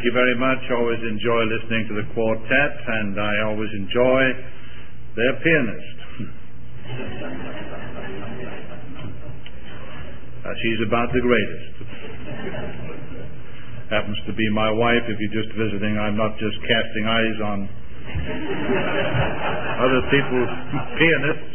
Thank you very much. I always enjoy listening to the quartet, and I always enjoy their pianist. She's about the greatest. Happens to be my wife. If you're just visiting, I'm not just casting eyes on other people's pianists.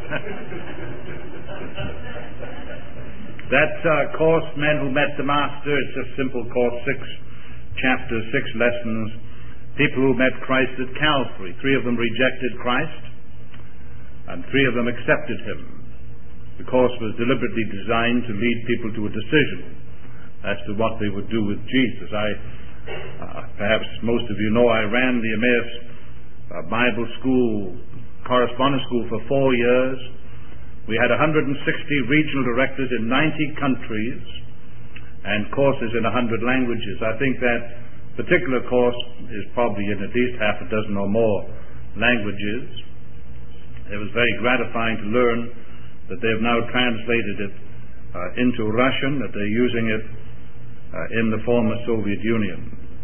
That course, Men Who Met the Master, it's a simple course, 6 chapters, 6 lessons. People who met Christ at Calvary. 3 of them rejected Christ, and 3 of them accepted him. The course was deliberately designed to lead people to a decision as to what they would do with Jesus. Perhaps most of you know, I ran the Emmaus Bible School, correspondence school for 4 years. We had 160 regional directors in 90 countries and courses in 100 languages. I think that particular course is probably in at least half a dozen or more languages. It was very gratifying to learn that they have now translated it into Russian, that they're using it in the former Soviet Union.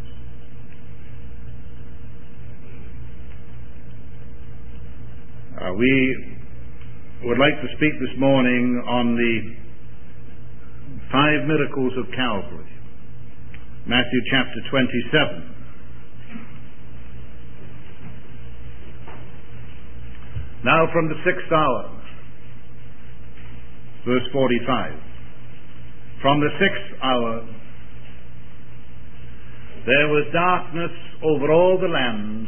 We would like to speak this morning on the 5 miracles of Calvary. Matthew chapter 27. Now from the 6th hour, verse 45. From the 6th hour there was darkness over all the land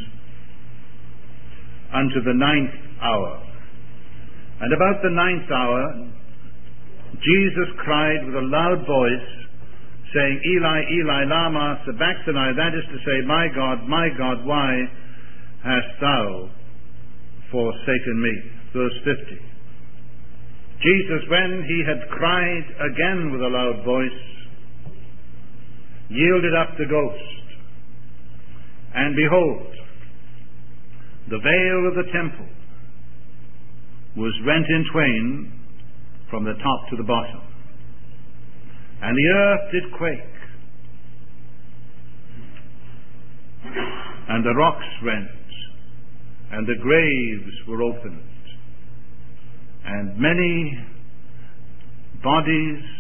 unto the 9th hour. And about the 9th hour, Jesus cried with a loud voice, saying, Eli, Eli, lama sabachthani, that is to say, my God, why hast thou forsaken me? Verse 50. Jesus, when he had cried again with a loud voice, yielded up the ghost. And behold, the veil of the temple was rent in twain from the top to the bottom. And the earth did quake, and the rocks rent, and the graves were opened, and many bodies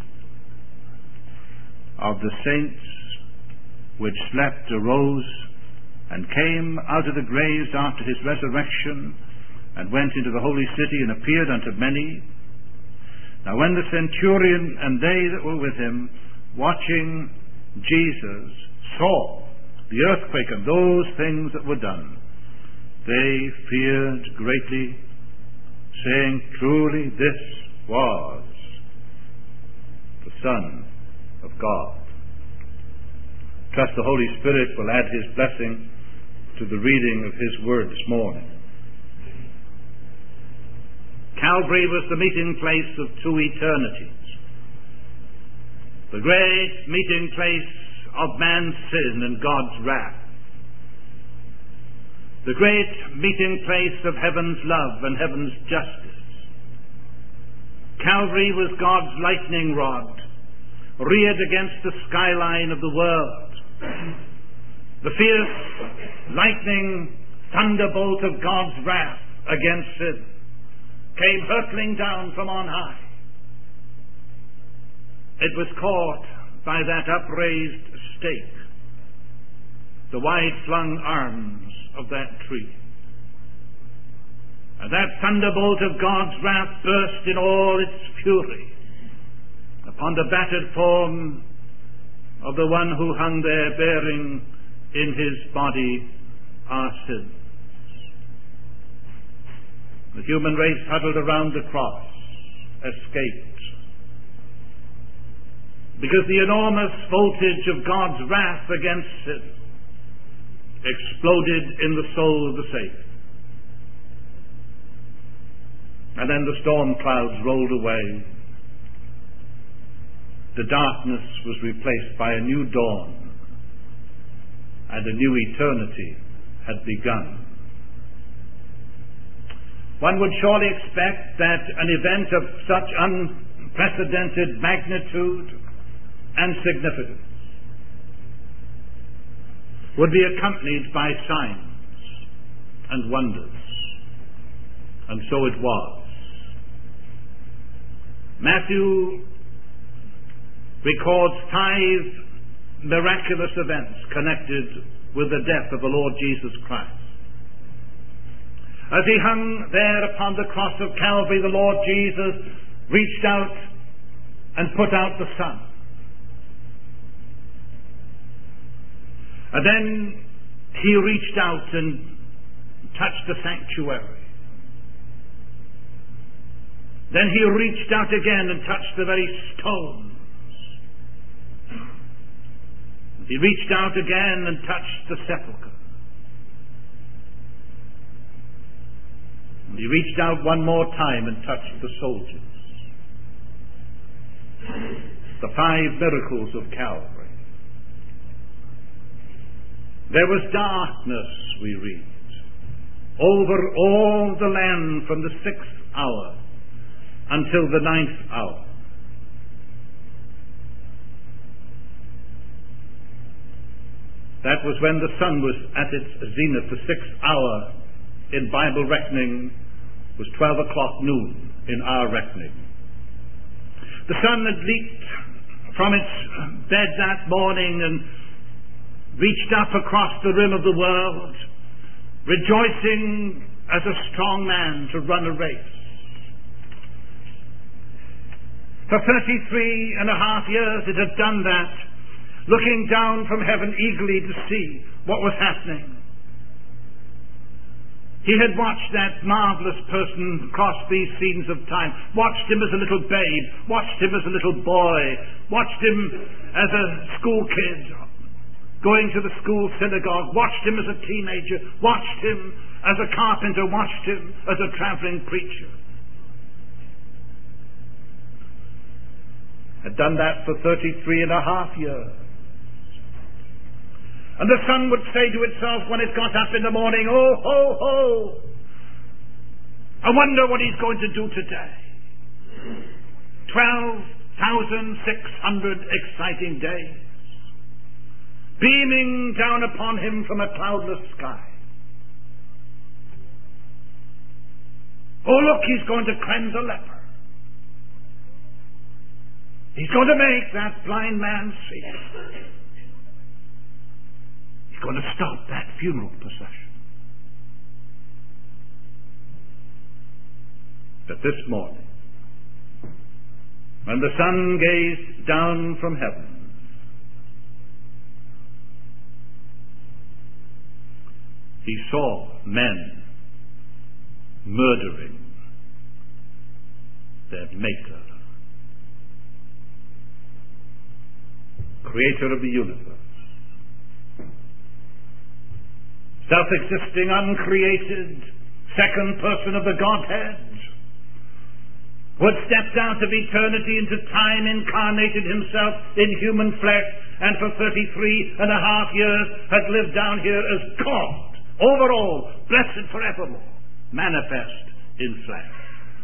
of the saints which slept arose and came out of the graves after his resurrection, and went into the holy city and appeared unto many. Now when the centurion and they that were with him, watching Jesus, saw the earthquake and those things that were done, they feared greatly, saying, truly this was the Son of God. Trust the Holy Spirit will add his blessing to the reading of his word this morning. Calvary was the meeting place of 2 eternities. The great meeting place of man's sin and God's wrath. The great meeting place of heaven's love and heaven's justice. Calvary was God's lightning rod, reared against the skyline of the world. The fierce lightning thunderbolt of God's wrath against sin came hurtling down from on high. It was caught by that upraised stake, the wide-flung arms of that tree. And that thunderbolt of God's wrath burst in all its fury upon the battered form of the one who hung there bearing in his body our sins. The human race huddled around the cross escaped, because the enormous voltage of God's wrath against sin exploded in the soul of the Savior. And then the storm clouds rolled away. The darkness was replaced by a new dawn, and a new eternity had begun. One would surely expect that an event of such unprecedented magnitude and significance would be accompanied by signs and wonders. And so it was. Matthew records 5 miraculous events connected with the death of the Lord Jesus Christ. As he hung there upon the cross of Calvary, the Lord Jesus reached out and put out the sun. And then he reached out and touched the sanctuary. Then he reached out again and touched the very stones. He reached out again and touched the sepulchre. And he reached out one more time and touched the soldiers. The 5 miracles of Calvary. There was darkness, we read, over all the land from the 6th hour until the 9th hour. That was when the sun was at its zenith. The 6th hour in Bible reckoning was 12 o'clock noon in our reckoning. The sun had leaped from its bed that morning and reached up across the rim of the world, rejoicing as a strong man to run a race. For 33 and a half years it had done that, looking down from heaven eagerly to see what was happening. He had watched that marvelous person cross these scenes of time, watched him as a little babe, watched him as a little boy, watched him as a school kid going to the school synagogue, watched him as a teenager, watched him as a carpenter, watched him as a traveling preacher. Had done that for 33 and a half years. And the sun would say to itself when it got up in the morning, "Oh, ho, ho! I wonder what he's going to do today." 12,600 exciting days, beaming down upon him from a cloudless sky. Oh, look, he's going to cleanse a leper. He's going to make that blind man see. He's going to stop that funeral procession. But this morning, when the sun gazed down from heaven, he saw men murdering their Maker, Creator of the universe, self-existing, uncreated, second person of the Godhead, who had stepped out of eternity into time, incarnated himself in human flesh, and for 33 and a half years had lived down here as God, over all, blessed forevermore, manifest in flesh.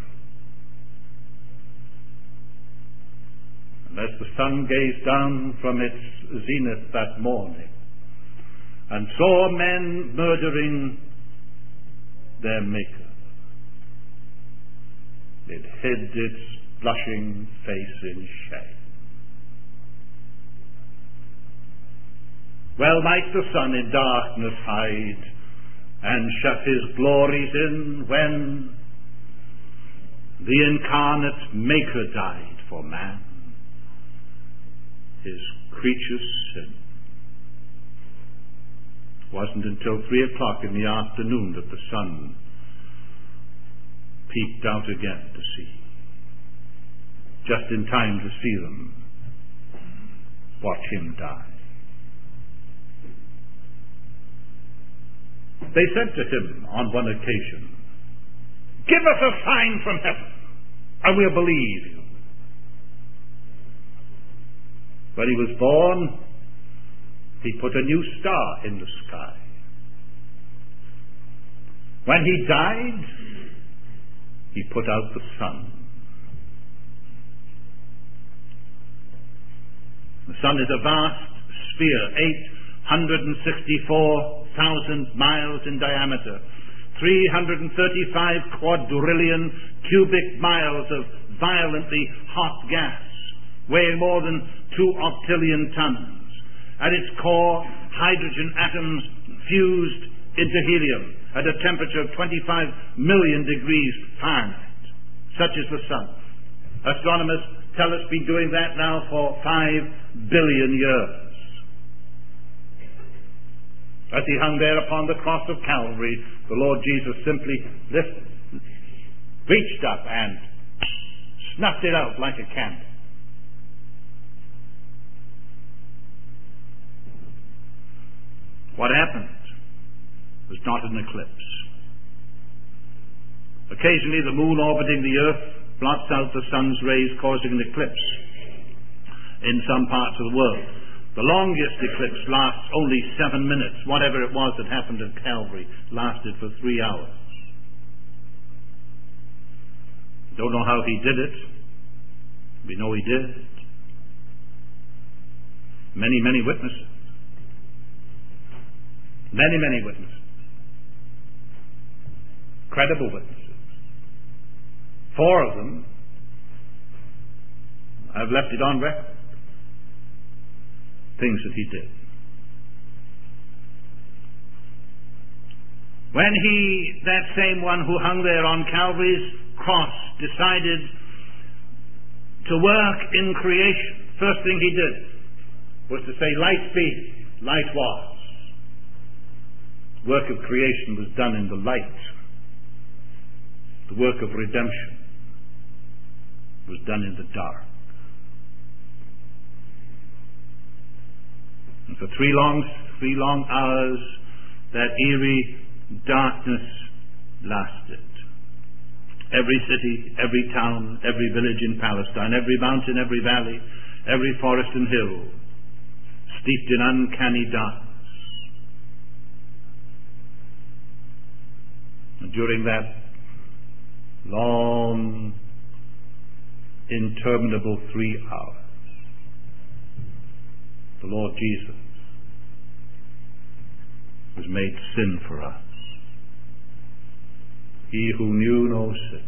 And as the sun gazed down from its zenith that morning and saw men murdering their Maker, it hid its blushing face in shame. Well might the sun in darkness hide and shut his glories in when the incarnate Maker died for man, his creature's sin. It wasn't until 3 o'clock in the afternoon that the sun peeped out again to see, just in time to see them watch him die. They said to him on one occasion, "Give us a sign from heaven, and we'll believe you." When he was born, he put a new star in the sky. When he died, he put out the sun. The sun is a vast sphere, 164,000 miles in diameter, 335 quadrillion cubic miles of violently hot gas, weighing more than 2 octillion tons. At its core, hydrogen atoms fused into helium at a temperature of 25 million degrees Fahrenheit. Such is the sun. Astronomers tell us been doing that now for 5 billion years. As he hung there upon the cross of Calvary, the Lord Jesus simply reached up and snuffed it out like a candle. What happened was not an eclipse. Occasionally the moon orbiting the earth blots out the sun's rays, causing an eclipse in some parts of the world. The longest eclipse lasts only 7 minutes. Whatever it was that happened at Calvary lasted for 3 hours. Don't know how he did it. We know he did it. Many witnesses. Many witnesses. Credible witnesses. 4 of them, I've left it on record. Things that he did. When he, that same one who hung there on Calvary's cross, decided to work in creation, first thing he did was to say, light be, light was. The work of creation was done in the light. The work of redemption was done in the dark. And for 3 long hours, that eerie darkness lasted. Every city, every town, every village in Palestine, every mountain, every valley, every forest and hill, steeped in uncanny darkness. And during that long, interminable 3 hours, the Lord Jesus was made sin for us. He who knew no sin,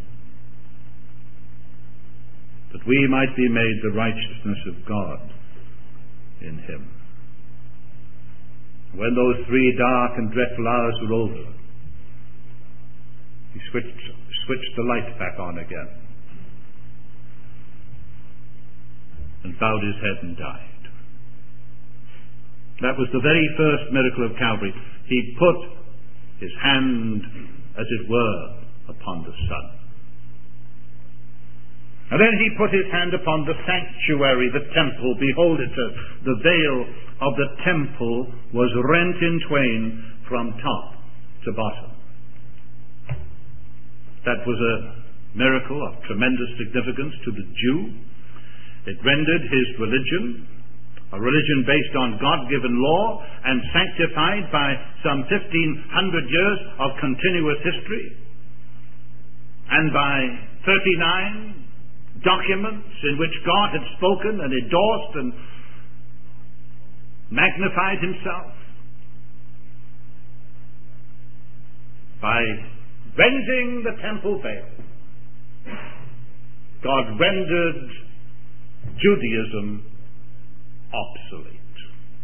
that we might be made the righteousness of God in him. When those 3 dark and dreadful hours were over, he switched the light back on again and bowed his head and died. That was the very first miracle of Calvary. He put his hand, as it were, upon the Son. And then he put his hand upon the sanctuary, the temple. Behold it, the veil of the temple was rent in twain from top to bottom. That was a miracle of tremendous significance to the Jew. It rendered his religion a religion based on God-given law and sanctified by some 1,500 years of continuous history, and by 39 documents in which God had spoken and endorsed and magnified himself. By rending the temple veil, God rendered Judaism obsolete.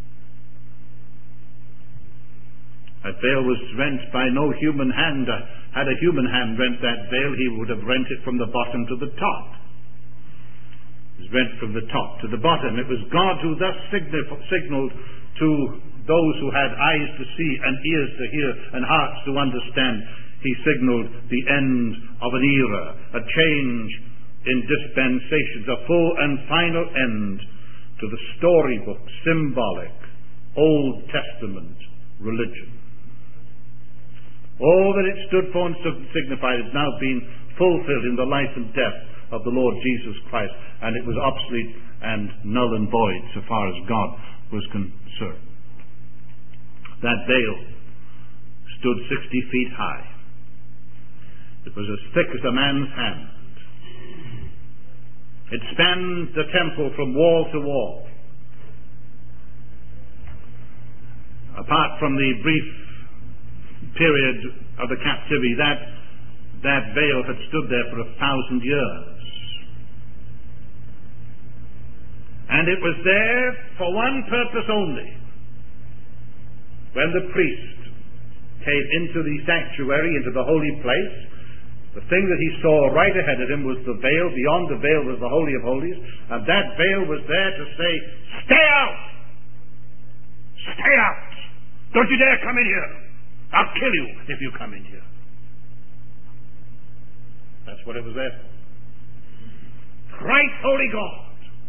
That veil was rent by no human hand. Had a human hand rent that veil, he would have rent it from the bottom to the top. It was rent from the top to the bottom. It was God who thus signaled to those who had eyes to see and ears to hear and hearts to understand. He signaled the end of an era, a change in dispensations, a full and final end to the storybook, symbolic, Old Testament religion. All that it stood for and signified has now been fulfilled in the life and death of the Lord Jesus Christ, and it was obsolete and null and void so far as God was concerned. That veil stood 60 feet high. It was as thick as a man's hand. It spanned the temple from wall to wall. apart from the brief period of the captivity, that veil had stood there for 1,000 years. And it was there for one purpose only. When the priest came into the sanctuary, into the holy place, the thing that he saw right ahead of him was the veil. Beyond the veil was the Holy of Holies, and that veil was there to say, "Stay out! Stay out! Don't you dare come in here! I'll kill you if you come in here." That's what it was there for. Christ, Holy God,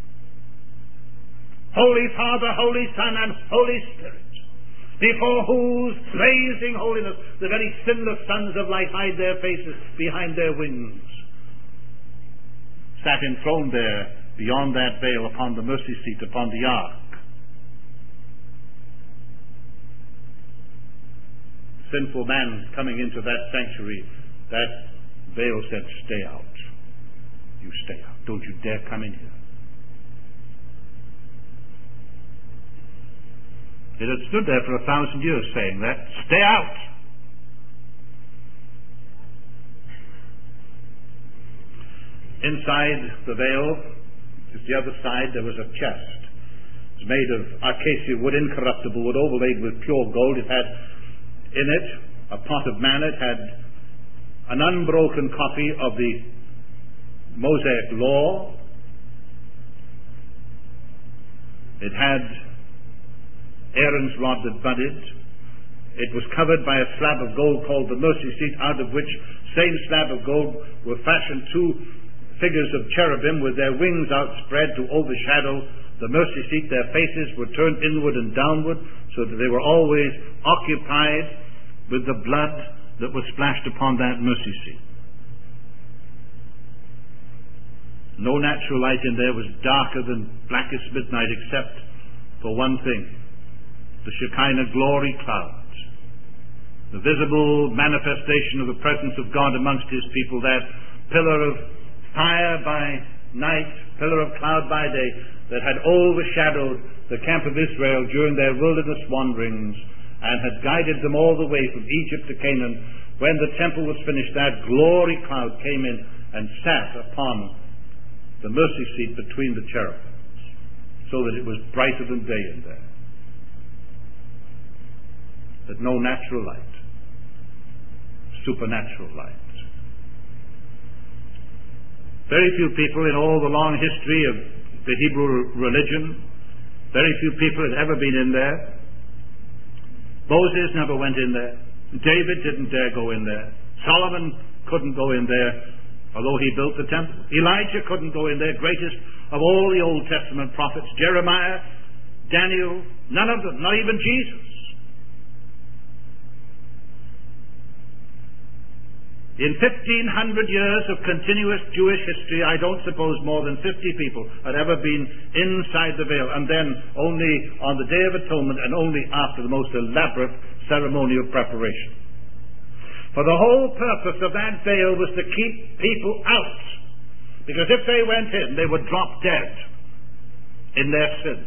Holy Father, Holy Son, and Holy Spirit, before whose blazing holiness the very sinless sons of light hide their faces behind their wings, sat enthroned there beyond that veil upon the mercy seat, upon the ark. Sinful man coming into that sanctuary, that veil said, "Stay out. You stay out. Don't you dare come in here." It had stood there for 1,000 years saying that, "Stay out." Inside the veil, just the other side, there was a chest. It was made of acacia wood, incorruptible wood, overlaid with pure gold. It had in it a pot of manna. It had an unbroken copy of the Mosaic law. It had Aaron's rod that budded. It was covered by a slab of gold called the mercy seat, out of which same slab of gold were fashioned two figures of cherubim with their wings outspread to overshadow the mercy seat. Their faces were turned inward and downward, so that they were always occupied with the blood that was splashed upon that mercy seat. No natural light in there. Was darker than blackest midnight, except for one thing: the Shekinah glory cloud, the visible manifestation of the presence of God amongst his people, that pillar of fire by night, pillar of cloud by day, that had overshadowed the camp of Israel during their wilderness wanderings and had guided them all the way from Egypt to Canaan. When the temple was finished, that glory cloud came in and sat upon the mercy seat between the cherubims, so that it was brighter than day in there. That no natural light, supernatural light. Very few people in all the long history of the Hebrew religion, very few people had ever been in there. Moses never went in there. David didn't dare go in there. Solomon couldn't go in there, although he built the temple. Elijah couldn't go in there, greatest of all the Old Testament prophets. Jeremiah, Daniel, none of them, not even Jesus. In 1,500 years of continuous Jewish history, I don't suppose more than 50 people had ever been inside the veil, and then only on the Day of Atonement, and only after the most elaborate ceremony of preparation. For the whole purpose of that veil was to keep people out, because if they went in, they would drop dead in their sin,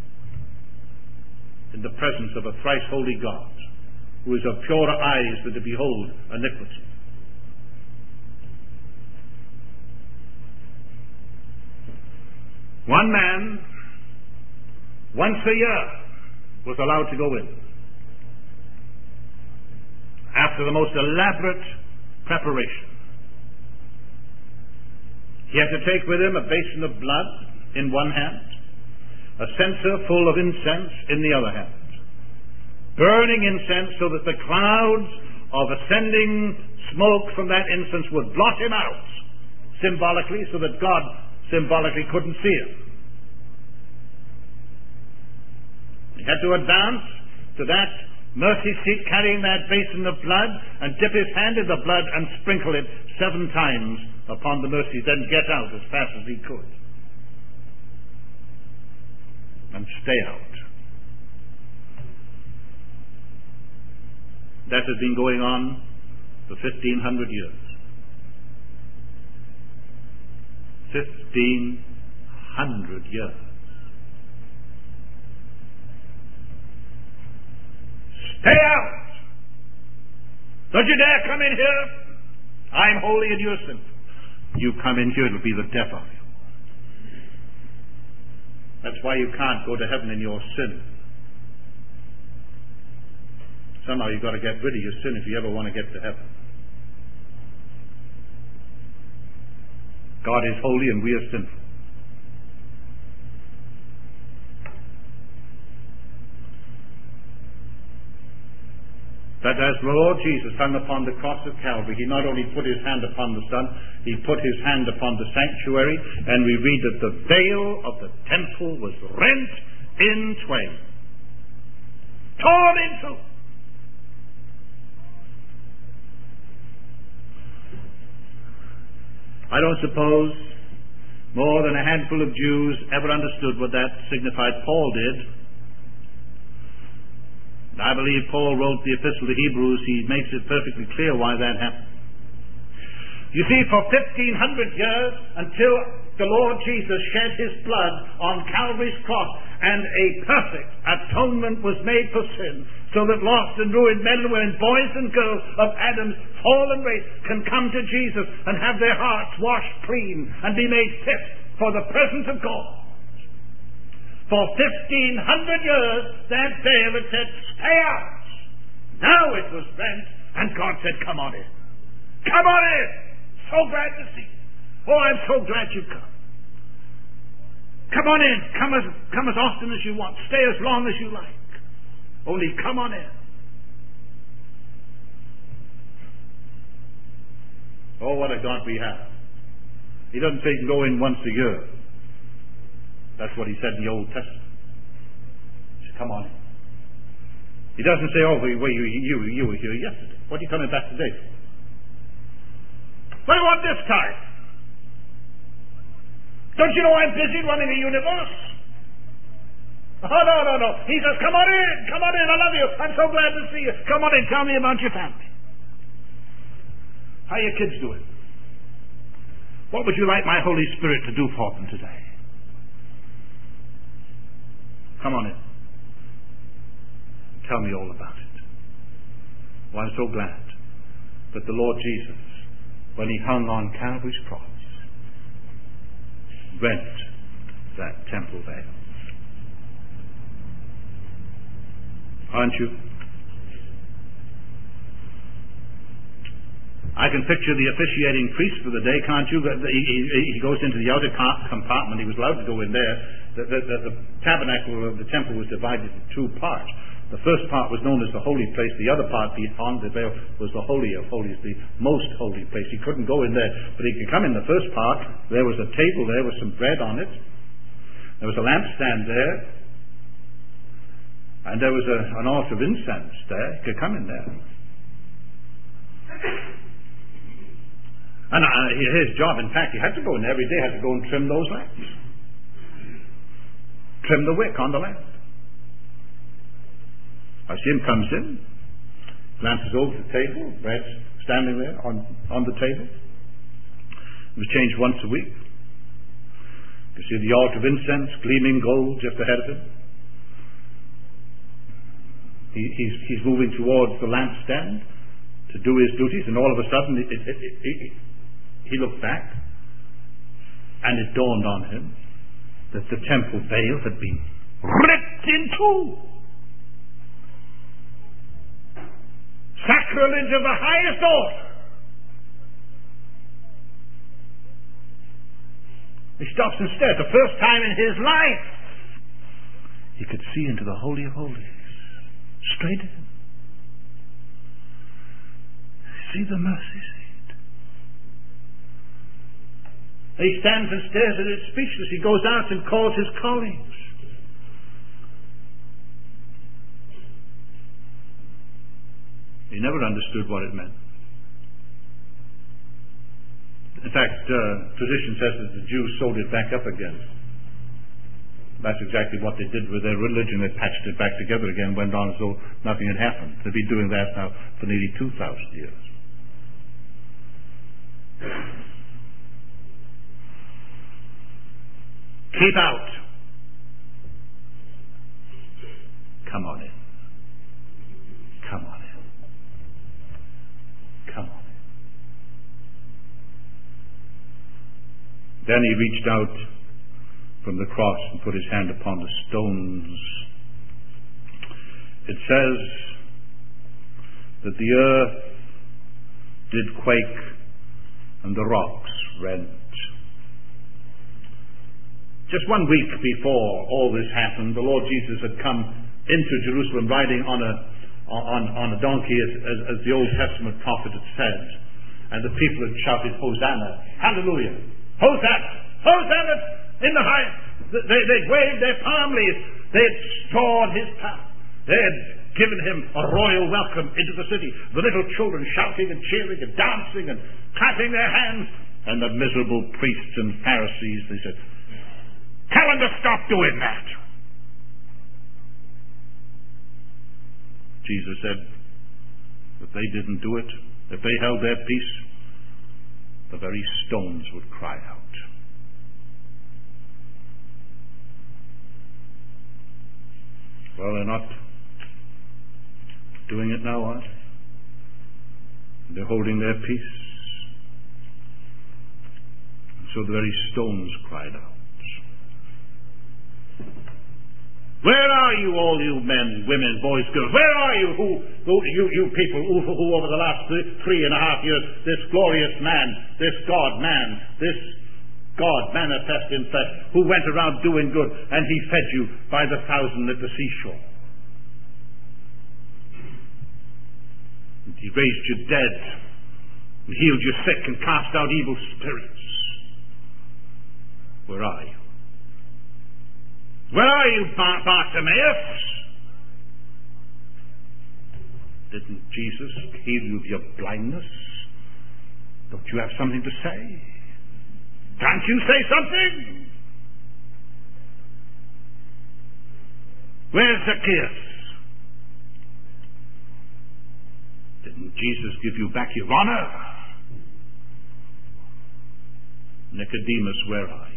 in the presence of a thrice holy God, who is of purer eyes than to behold iniquity. One man, once a year, was allowed to go in, after the most elaborate preparation. He had to take with him a basin of blood in one hand, a censer full of incense in the other hand, burning incense so that the clouds of ascending smoke from that incense would blot him out, symbolically, so that God symbolically couldn't see him. He had to advance to that mercy seat carrying that basin of blood and dip his hand in the blood and sprinkle it 7 times upon the mercy, then get out as fast as he could and stay out. That had been going on for 1,500 years. 1,500 years. Stay out! Don't you dare come in here! I'm holy and you're sinful. You come in here, it'll be the death of you. That's why you can't go to heaven in your sin. Somehow you've got to get rid of your sin if you ever want to get to heaven. God is holy and we are sinful. That as the Lord Jesus hung upon the cross of Calvary, he not only put his hand upon the Son, he put his hand upon the sanctuary, and we read that the veil of the temple was rent in twain, torn in two. I don't suppose more than a handful of Jews ever understood what that signified. Paul did. I believe Paul wrote the epistle to Hebrews. He makes it perfectly clear why that happened. You see, for 1,500 years, until the Lord Jesus shed his blood on Calvary's cross, and a perfect atonement was made for sin, so that lost and ruined men and women, boys and girls of Adam's fallen race, can come to Jesus and have their hearts washed clean and be made fit for the presence of God. For 1,500 years, that veil had said, stay out. Now it was rent, and God said, come on in. Come on in. So glad to see you. Oh, I'm so glad you've come. Come on in. Come as often as you want. Stay as long as you like. Only come on in. Oh, what a God we have. He doesn't say you can go in once a year. That's what he said in the Old Testament. He said, come on in. He doesn't say, oh, you were here yesterday. What are you coming back today for? What do you want this time? Don't you know I'm busy running the universe? Oh, no. He says, come on in. Come on in. I love you. I'm so glad to see you. Come on in. Tell me about your family. How are your kids doing? What would you like my Holy Spirit to do for them today? Come on in. Tell me all about it. Well, I'm so glad that the Lord Jesus, when he hung on Calvary's cross, rent that temple veil. Aren't you? I can picture the officiating priest for the day, can't you? He goes into the outer compartment. He was allowed to go in there. The tabernacle of the temple was divided into two parts. The first part was known as the holy place. The other part beyond the veil was the holy of holies, the most holy place. He couldn't go in there, but he could come in the first part. There was a table there with some bread on it. There was a lampstand there. And there was an altar of incense there. He could come in there. And his job, in fact, he had to go in every day, had to go and trim those lamps. Trim the wick on the lamp. I see him comes in, glances over the table, bread's standing there on the table. It was changed once a week. You see the altar of incense, gleaming gold just ahead of him. He's moving towards the lampstand to do his duties, and all of a sudden he looked back, and it dawned on him that the temple veil had been ripped in two. Sacrilege of the highest order. He stops and stares. The first time in his life he could see into the Holy of Holies. Straight in. See the mercy seat. He stands and stares at it speechless. He goes out and calls his colleagues. He never understood what it meant. In fact, tradition says that the Jews sewed it back up again. That's exactly what they did with their religion. They patched it back together again, went on as though nothing had happened. They've been doing that now for nearly 2,000 years. Keep out. Come on in. Then he reached out from the cross and put his hand upon the stones. It says that the earth did quake and the rocks rent. Just 1 week before all this happened, the Lord Jesus had come into Jerusalem riding on a donkey, as the Old Testament prophet had said. And the people had shouted, Hosanna, hallelujah, Hosanna, Hosanna in the highest. They waved their palm leaves. They had stored his path. They had given him a royal welcome into the city. The little children shouting and cheering and dancing and clapping their hands. And the miserable priests and Pharisees, they said, tell them to stop doing that. Jesus said, if they didn't do it, if they held their peace, the very stones would cry out. Well, they're not doing it now, are they? They're holding their peace. And so the very stones cried out. Where are you, all you men, women, boys, girls? Where are you, you people who over the last 3.5 years, this glorious man, this God man, this God manifest in flesh, who went around doing good, and he fed you by the thousand at the seashore. And he raised you dead, and healed you sick, and cast out evil spirits. Where are you? Where are you, Bartimaeus? Didn't Jesus heal you of your blindness? Don't you have something to say? Can't you say something? Where's Zacchaeus? Didn't Jesus give you back your honor? Nicodemus, where are you?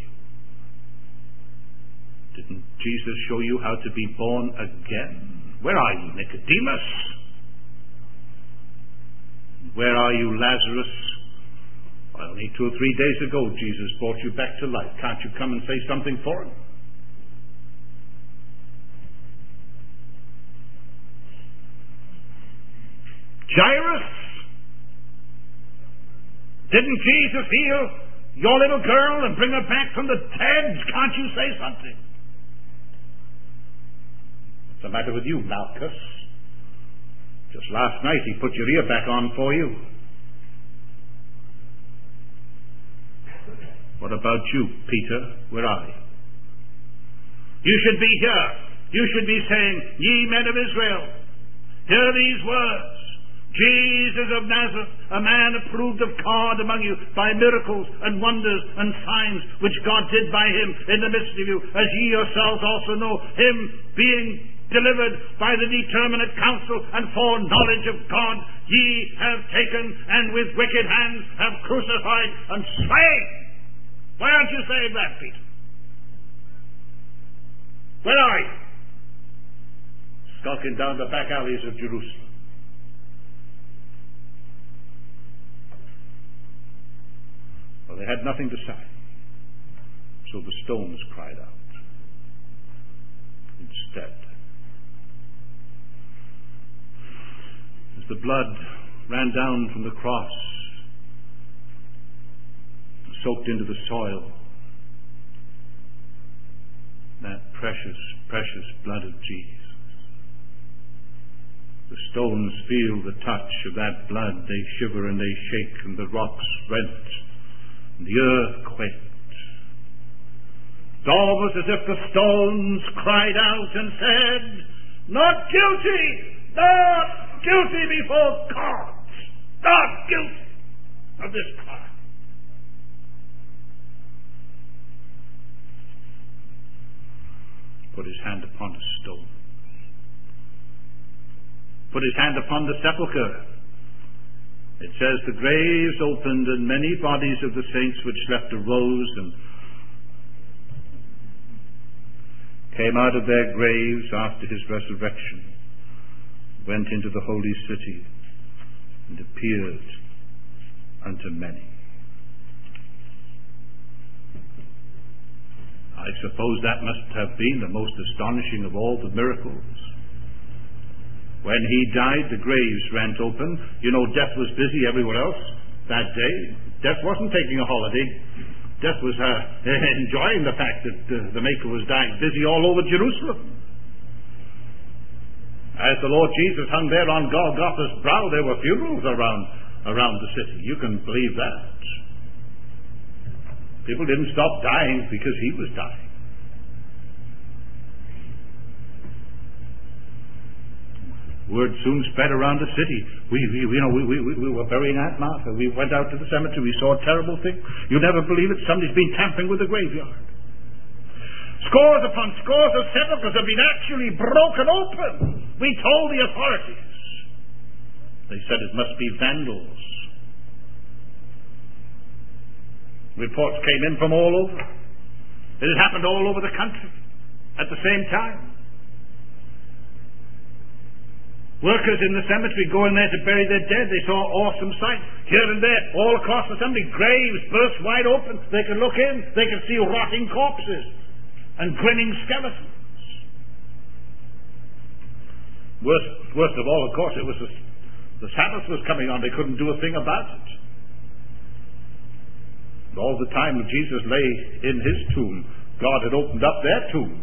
Didn't Jesus show you how to be born again? Where are you, Nicodemus? Where are you, Lazarus? Well, only 2 or 3 days ago Jesus brought you back to life. Can't you come and say something for him? Jairus? Didn't Jesus heal your little girl and bring her back from the dead? Can't you say something? What's the matter with you, Malchus? Just last night he put your ear back on for you. What about you, Peter? Where are you? You should be here. You should be saying, ye men of Israel, hear these words. Jesus of Nazareth, a man approved of God among you by miracles and wonders and signs which God did by him in the midst of you, as ye yourselves also know, him being delivered by the determinate counsel and foreknowledge of God, ye have taken and with wicked hands have crucified and slain. Why aren't you saying that, Peter? Where are you? Skulking down the back alleys of Jerusalem. Well, they had nothing to say, so the stones cried out. Instead, as the blood ran down from the cross, soaked into the soil, that precious, precious blood of Jesus, the stones feel the touch of that blood. They shiver and they shake, and the rocks rent, and the earth quaked. It's almost as if the stones cried out and said, not guilty, not guilty before God, not guilty of this crime. Put his hand upon the stone. Put his hand upon the sepulchre. It says the graves opened, and many bodies of the saints which slept arose and came out of their graves after his resurrection, went into the holy city, and appeared unto many. I suppose that must have been the most astonishing of all the miracles. When he died, the graves rent open. You know, death was busy everywhere else that day. Death wasn't taking a holiday. Death was enjoying the fact that the Maker was dying. Busy all over Jerusalem. As the Lord Jesus hung there on Golgotha's brow, there were funerals around the city. You can believe that. People didn't stop dying because he was dying. Word soon spread around the city. We were burying Aunt Martha. We went out to the cemetery. We saw a terrible thing. You'll never believe it. Somebody's been tampering with the graveyard. Scores upon scores of sepulchres have been actually broken open. We told the authorities. They said it must be vandals. Reports came in from all over. It had happened all over the country at the same time. Workers in the cemetery going there to bury their dead, they saw awesome sights. Here and there, all across the cemetery, graves burst wide open. They could look in. They could see rotting corpses and grinning skeletons. Worst of all, of course, it was the Sabbath was coming on. They couldn't do a thing about it. But all the time Jesus lay in his tomb, God had opened up their tombs.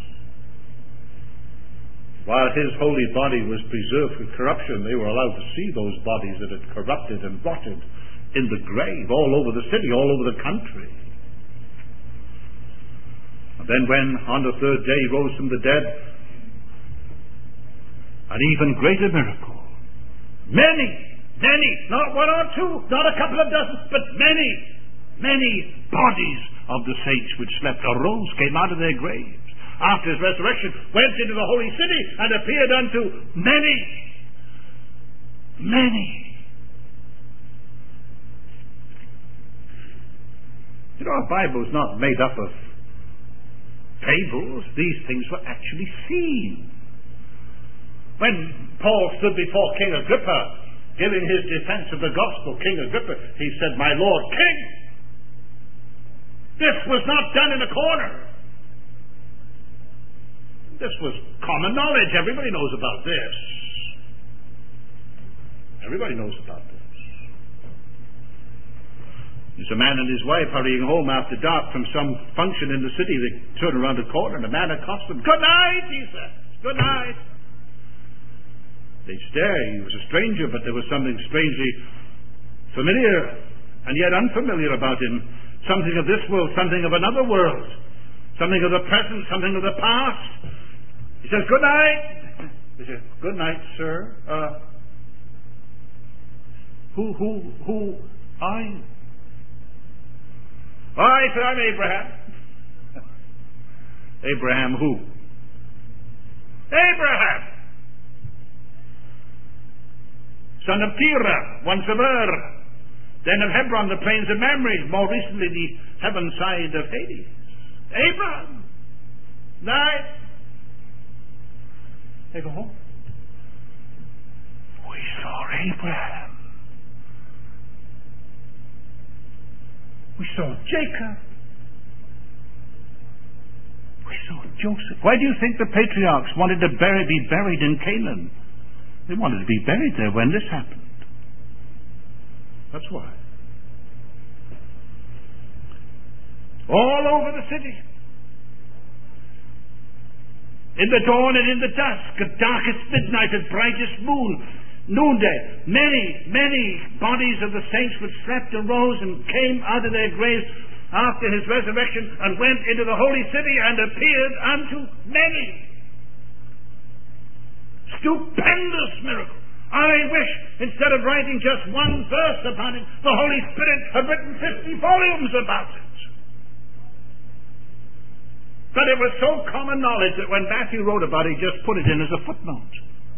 While his holy body was preserved from corruption, they were allowed to see those bodies that had corrupted and rotted in the grave, all over the city, all over the country. And then when on the third day he rose from the dead, an even greater miracle. Many, not one or two, not a couple of dozen, but many bodies of the saints which slept arose, came out of their graves after his resurrection, went into the holy city and appeared unto many. You know, our Bible is not made up of fables. These things were actually seen. When Paul stood before King Agrippa giving his defense of the gospel, King Agrippa, he said, "My Lord King, this was not done in a corner. This was common knowledge. Everybody knows about this. Everybody knows about this." There's a man and his wife hurrying home after dark from some function in the city. They turn around the corner and a man accosts them. "Good night," he says. "Good night." They stare. He was a stranger, but there was something strangely familiar and yet unfamiliar about him. Something of this world, something of another world, something of the present, something of the past. He says, "Good night." He says, "Good night, sir. Who are you?" "I said, I'm Abraham." "Abraham who?" "Abraham, son of Terah, once of Ur, then of Hebron, the plains of Mamre, more recently the heaven side of Hades. Abraham." Night. They go home. "We saw Abraham. We saw Jacob. We saw Joseph." Why do you think the patriarchs wanted to be buried in Canaan? They wanted to be buried there when this happened. That's why. All over the city. In the dawn and in the dusk, at darkest midnight, at brightest noonday, many bodies of the saints which slept arose and came out of their graves after his resurrection and went into the holy city and appeared unto many. Stupendous miracle. I wish, instead of writing just one verse about it, the Holy Spirit had written 50 volumes about it. But it was so common knowledge that when Matthew wrote about it, he just put it in as a footnote.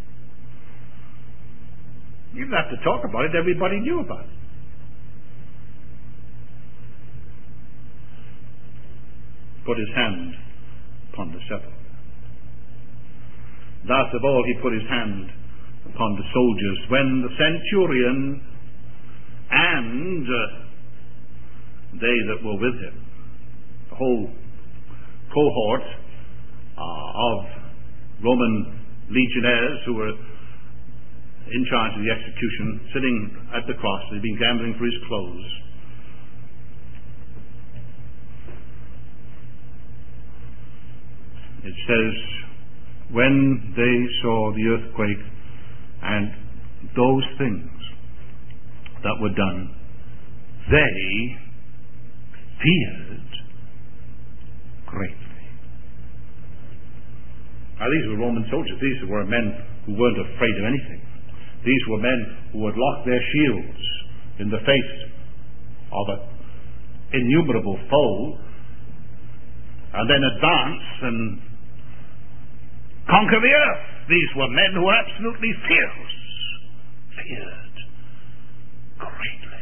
You didn't have to talk about it. Everybody knew about it. Put his hand upon the sepulchre. Last of all, he put his hand upon the soldiers. When the centurion and they that were with him, the whole cohort of Roman legionnaires who were in charge of the execution, sitting at the cross. They'd been gambling for his clothes. It says, when they saw the earthquake and those things that were done, they feared greatly. Now, these were Roman soldiers. These were men who weren't afraid of anything. These were men who would lock their shields in the face of an innumerable foe and then advance and conquer the earth. These were men who were absolutely fearless, feared greatly.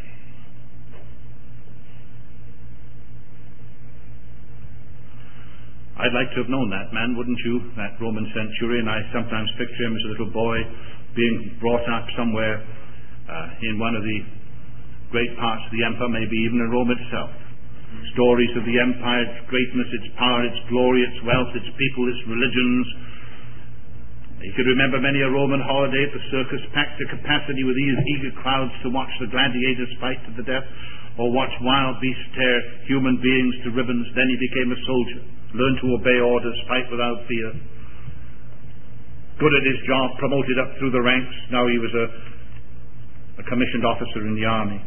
I'd like to have known that man, wouldn't you? That Roman centurion. I sometimes picture him as a little boy being brought up somewhere in one of the great parts of the empire, maybe even in Rome itself. Stories of the empire, its greatness, its power, its glory, its wealth, its people, its religions. You could remember many a Roman holiday at the circus, packed to capacity with these eager crowds to watch the gladiators fight to the death, or watch wild beasts tear human beings to ribbons. Then he became a soldier, learned to obey orders, fight without fear. Good at his job, promoted up through the ranks. Now he was a commissioned officer in the army.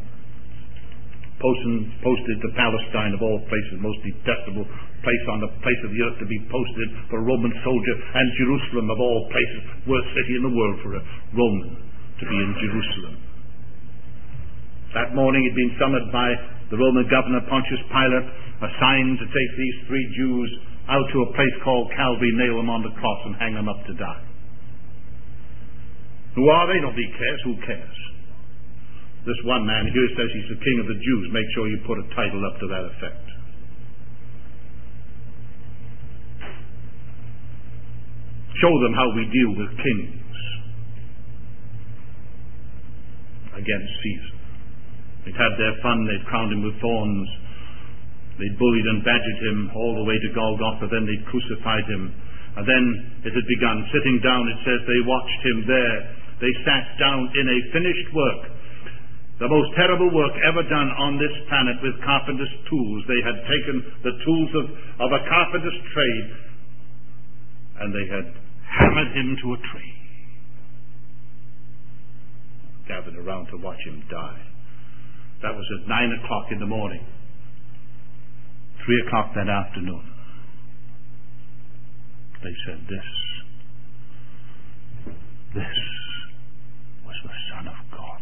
Posted to Palestine, of all places, most detestable place on the face of the earth to be posted for a Roman soldier, and Jerusalem, of all places, worst city in the world for a Roman to be in Jerusalem. That morning he'd been summoned by the Roman governor Pontius Pilate, assigned to take these 3 Jews out to a place called Calvary, nail them on the cross and hang them up to die. Who are they? Nobody cares. Who cares? This one man here says he's the king of the Jews. Make sure you put a title up to that effect. Show them how we deal with kings against Caesar. They'd had their fun. They'd crowned him with thorns. They'd bullied and badgered him all the way to Golgotha. Then they'd crucified him. And then it had begun. Sitting down, it says they watched him there. They sat down in a finished work, the most terrible work ever done on this planet with carpenter's tools. They had taken the tools of a carpenter's trade and they had hammered him to a tree. Gathered around to watch him die. That was at 9 o'clock in the morning. 3 o'clock that afternoon. They said this was the Son of God.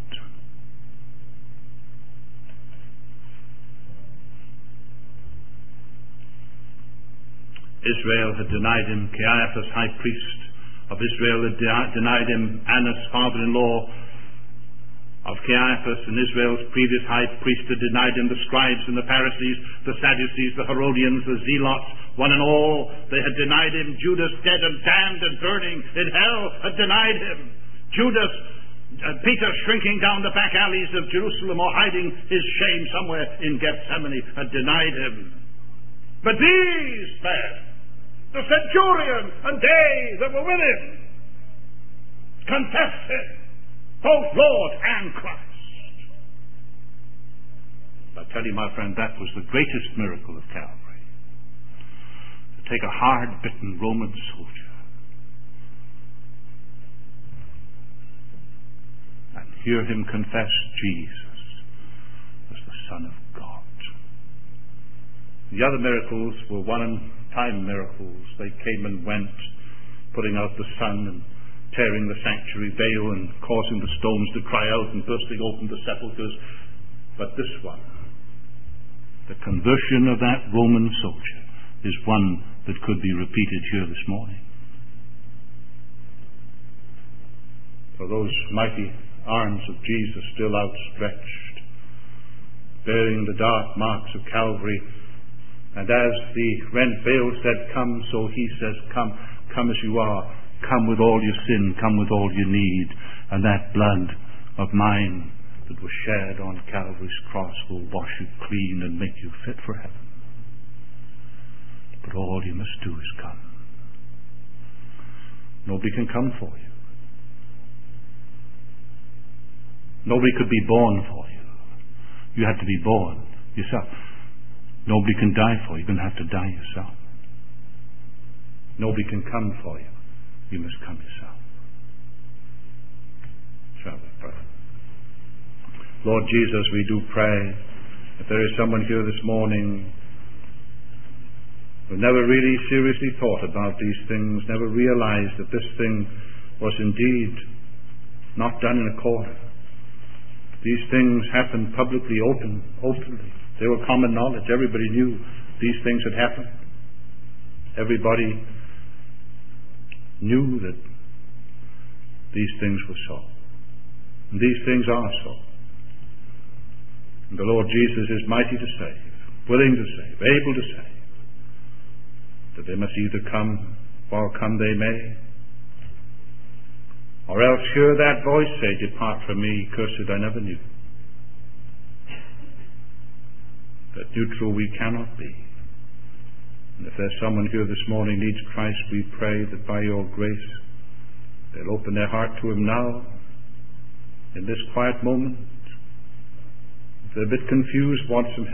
Israel had denied him. Caiaphas, high priest of Israel, had denied him. Annas, father-in-law of Caiaphas, and Israel's previous high priest, had denied him. The scribes and the Pharisees, the Sadducees, the Herodians, the Zealots, one and all, they had denied him. Judas, dead and damned and burning in hell, had denied him. Judas, Peter, shrinking down the back alleys of Jerusalem or hiding his shame somewhere in Gethsemane, had denied him. But these men, the centurion and they that were with him, confessed him, both Lord and Christ. I tell you, my friend, that was the greatest miracle of Calvary. To take a hard-bitten Roman soldier and hear him confess Jesus as the Son of God. The other miracles were one-time miracles. They came and went, putting out the sun and tearing the sanctuary veil and causing the stones to cry out and bursting open the sepulchres. But this one, the conversion of that Roman soldier, is one that could be repeated here this morning. For those mighty arms of Jesus still outstretched, bearing the dark marks of Calvary, and as the rent veil said, come, so he says, come as you are. Come with all your sin, come with all your need, and that blood of mine that was shed on Calvary's cross will wash you clean and make you fit for heaven. But all you must do is come. Nobody can come for you. Nobody could be born for you. You had to be born yourself. Nobody can die for you. You're going to have to die yourself. Nobody can come for you. You must come yourself. Shall we pray? Lord Jesus, we do pray if there is someone here this morning who never really seriously thought about these things, never realized that this thing was indeed not done in a corner. These things happened publicly, openly. They were common knowledge. Everybody knew these things had happened. Everybody knew that these things were so. And these things are so. And the Lord Jesus is mighty to save, willing to save, able to save. That they must either come while come they may, or else hear that voice say, "Depart from me, cursed, I never knew." But neutral we cannot be. And if there's someone here this morning needs Christ, we pray that by your grace they'll open their heart to him now, in this quiet moment. If they're a bit confused, want some help,